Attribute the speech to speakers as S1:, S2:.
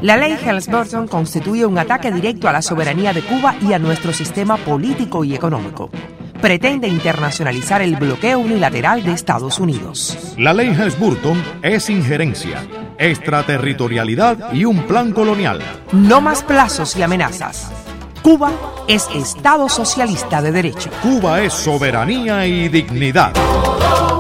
S1: La ley Helms-Burton constituye un ataque directo a la soberanía de Cuba y a nuestro sistema político y económico. Pretende internacionalizar el bloqueo unilateral de Estados Unidos.
S2: La ley Helms-Burton es injerencia, extraterritorialidad y un plan colonial.
S1: No más plazos y amenazas. Cuba es Estado socialista de derecho.
S2: Cuba es soberanía y dignidad.